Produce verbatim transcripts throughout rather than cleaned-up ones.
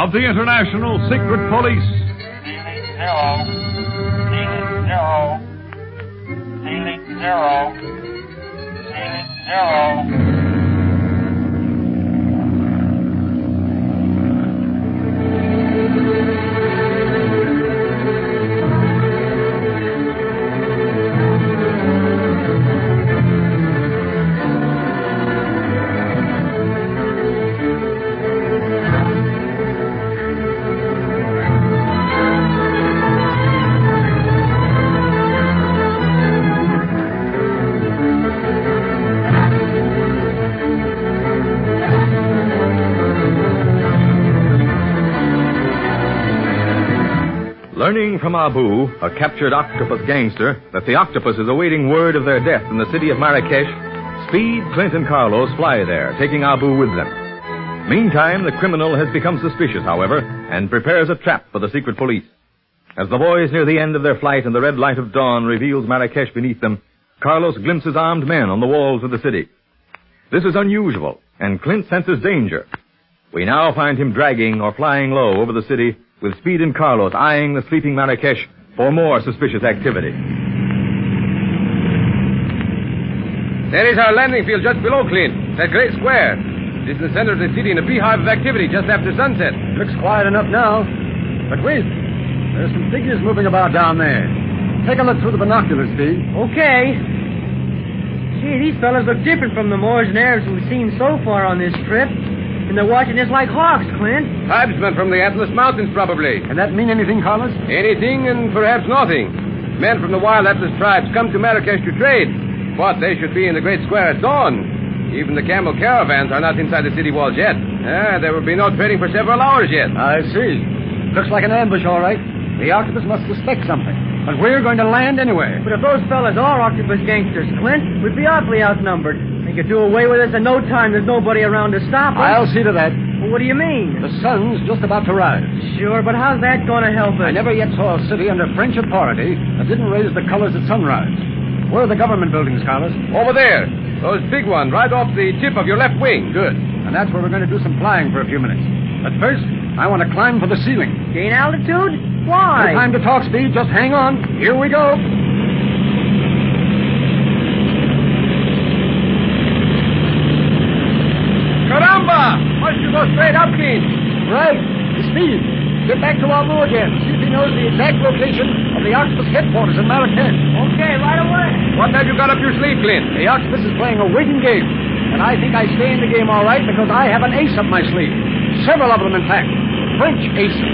of the International Secret Police. Zero. Zero. Zero. Zero. Learning from Abu, a captured octopus gangster, that the octopus is awaiting word of their death in the city of Marrakesh, Speed, Clint, and Carlos fly there, taking Abu with them. Meantime, the criminal has become suspicious, however, and prepares a trap for the secret police. As the boys near the end of their flight and the red light of dawn reveals Marrakesh beneath them, Carlos glimpses armed men on the walls of the city. This is unusual, and Clint senses danger. We now find him dragging or flying low over the city, with Speed and Carlos eyeing the sleeping Marrakesh for more suspicious activity. There is our landing field just below, Clint. That great square. It is the center of the city in a beehive of activity just after sunset. Looks quiet enough now. But wait. There's some figures moving about down there. Take a look through the binoculars, Speed. Okay. Gee, these fellas look different from the Moors and Arabs we've seen so far on this trip. And they're watching us like hawks, Clint. Tribesmen from the Atlas Mountains, probably. Can that mean anything, Carlos? Anything and perhaps nothing. Men from the wild Atlas tribes come to Marrakesh to trade. But they should be in the great square at dawn. Even the camel caravans are not inside the city walls yet. Ah, there will be no trading for several hours yet. I see. Looks like an ambush, all right. The octopus must suspect something. But we're going to land anyway. But if those fellas are octopus gangsters, Clint, we'd be awfully outnumbered. They could do away with us in no time. There's nobody around to stop us. I'll see to that. Well, what do you mean? The sun's just about to rise. Sure, but how's that going to help us? I never yet saw a city under French authority that didn't raise the colors at sunrise. Where are the government buildings, Carlos? Over there. Those big ones, right off the tip of your left wing. Good. And that's where we're going to do some flying for a few minutes. But first, I want to climb for the ceiling. Gain altitude? Why? No time to talk, Speed. Just hang on. Here we go. Caramba! Why don't you go straight up, Clint? Right. Speed, get back to Abu again. See if he knows the exact location of the octopus headquarters in Marrakesh. Okay, right away. What have you got up your sleeve, Clint? The octopus is playing a waiting game. And I think I stay in the game all right because I have an ace up my sleeve. Several of them, in fact. French aces.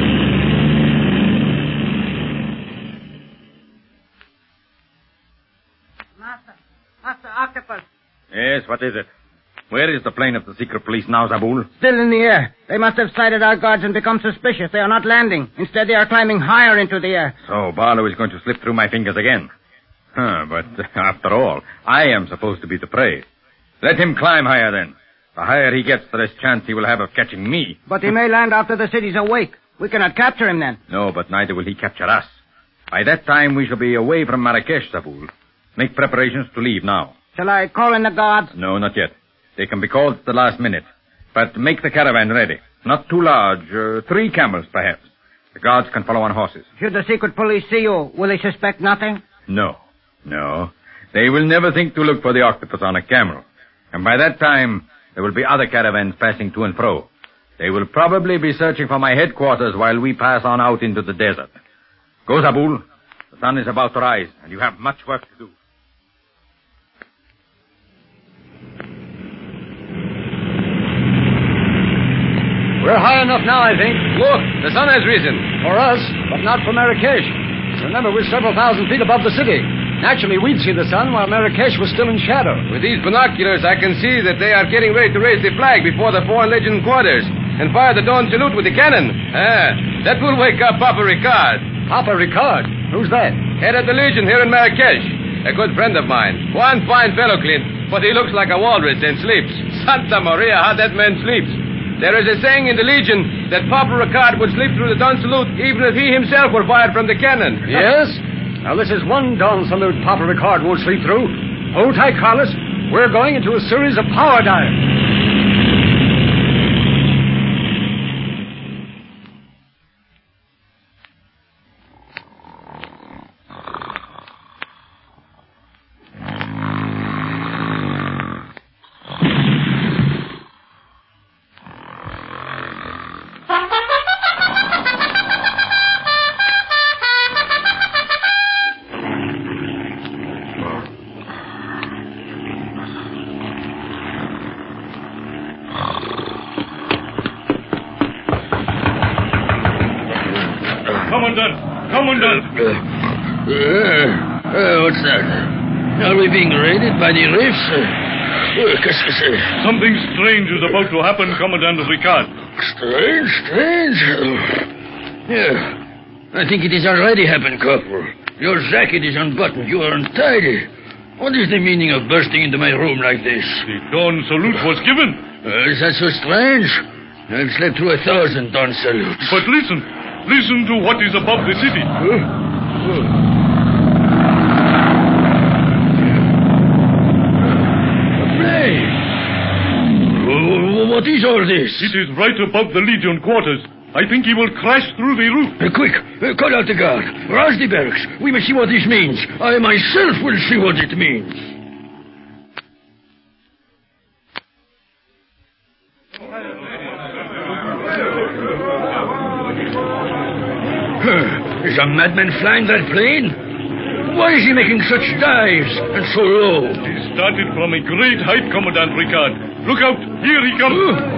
Master. Master Octopus. Yes, what is it? Where is the plane of the secret police now, Zabul? Still in the air. They must have sighted our guards and become suspicious. They are not landing. Instead, they are climbing higher into the air. So Barlow is going to slip through my fingers again. Huh, but after all, I am supposed to be the prey. Let him climb higher, then. The higher he gets, the less chance he will have of catching me. But he may land after the city's awake. We cannot capture him then. No, but neither will he capture us. By that time, we shall be away from Marrakesh, Zabul. Make preparations to leave now. Shall I call in the guards? No, not yet. They can be called at the last minute. But make the caravan ready. Not too large. Uh, three camels, perhaps. The guards can follow on horses. Should the secret police see you, will they suspect nothing? No. No. They will never think to look for the octopus on a camel. And by that time, there will be other caravans passing to and fro. They will probably be searching for my headquarters while we pass on out into the desert. Go, Zabul. The sun is about to rise, and you have much work to do. We're high enough now, I think. Look, the sun has risen. For us, but not for Marrakesh. Remember, we're several thousand feet above the city. Naturally, we'd see the sun while Marrakesh was still in shadow. With these binoculars, I can see that they are getting ready to raise the flag before the Foreign Legion quarters and fire the dawn salute with the cannon. Ah, that will wake up Papa Ricard. Papa Ricard? Who's that? Head of the Legion here in Marrakesh. A good friend of mine. One fine fellow, Clint, but he looks like a walrus and sleeps. Santa Maria, how that man sleeps. There is a saying in the Legion that Papa Ricard would sleep through the dawn salute even if he himself were fired from the cannon. Yes? Now, this is one dawn salute Papa Ricard won't sleep through. Hold tight, Carlos. We're going into a series of power dives. Commandant! Commandant! Uh, uh, uh, what's that? Are we being raided by the Riffs? Uh, uh, qu'est-ce que c'est? Something strange is about to happen, Commandant Ricard. Strange, strange. Uh, yeah. I think it has already happened, Corporal. Your jacket is unbuttoned. You are untidy. What is the meaning of bursting into my room like this? The dawn salute was given. Uh, is that so strange? I've slept through a thousand dawn salutes. But listen. Listen to what is above the city. Huh? Oh. A plane. Oh, what is all this? It is right above the Legion quarters. I think he will crash through the roof. Uh, quick, uh, call out the guard. Rouse the barracks. We must see what this means. I myself will see what it means. Huh. Is a madman flying that plane? Why is he making such dives and so low? He started from a great height, Commandant Ricard. Look out! Here he comes! Uh.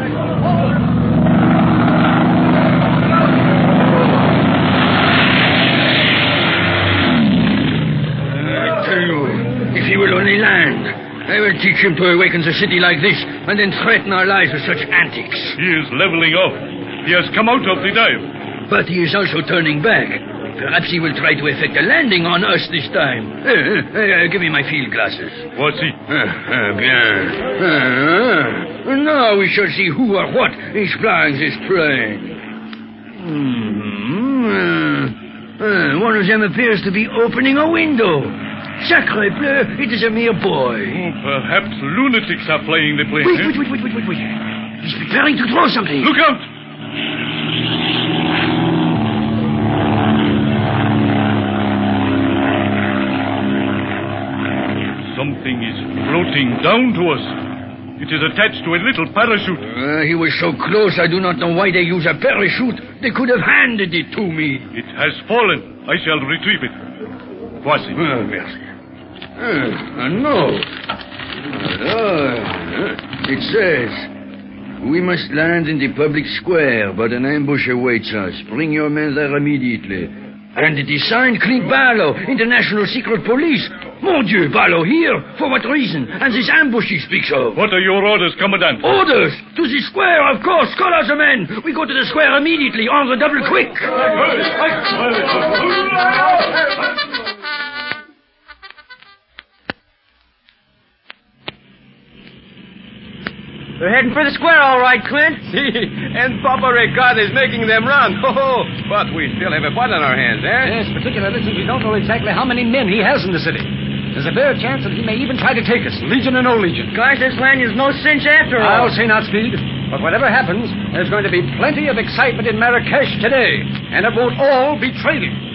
I will teach him to awaken the city like this and then threaten our lives with such antics. He is leveling off. He has come out of the dive. But he is also turning back. Perhaps he will try to effect a landing on us this time. Uh, uh, uh, give me my field glasses. Voici. Uh, uh, bien. Uh, uh, now we shall see who or what is flying this plane. Hmm. Uh, uh, one of them appears to be opening a window. Sacre bleu, it is a mere boy. Oh, perhaps lunatics are flying the plane. Wait, eh? wait, wait, wait, wait, wait, wait. He's preparing to throw something. Look out! Something is floating down to us. It is attached to a little parachute. Uh, he was so close, I do not know why they use a parachute. They could have handed it to me. It has fallen. I shall retrieve it. Voici. Ah, merci. Uh, no. Uh, it says, we must land in the public square, but an ambush awaits us. Bring your men there immediately. And it is signed Clint Barlow, International Secret Police. Mon Dieu, Barlow here? For what reason? And this ambush he speaks of. What are your orders, Commandant? Orders? To the square, of course. Call out the men. We go to the square immediately, on the double quick. They're heading for the square, all right, Clint. See, and Papa Ricard is making them run. Oh, but we still have a fight on our hands, eh? Yes, particularly since we don't know exactly how many men he has in the city. There's a bare chance that he may even try to take us, Legion or no Legion. Gosh, this land is no cinch after all. I'll say not, Speed. But whatever happens, there's going to be plenty of excitement in Marrakesh today. And it won't all be trading.